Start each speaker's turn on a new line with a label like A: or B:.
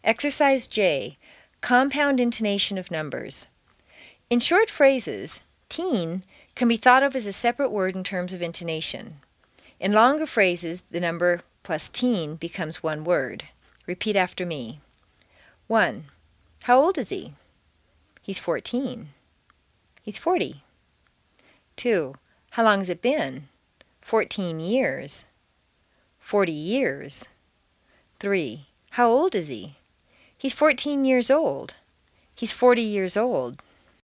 A: Exercise J. Compound intonation of numbers. In short phrases, teen can be thought of as a separate word in terms of intonation. In longer phrases, the number plus teen becomes one word. Repeat after me. 1. How old is he? He's 14. He's 40. 2. How long has it been? 14 years. 40 years. 3. How old is he? He's 14 years old. He's 40 years old.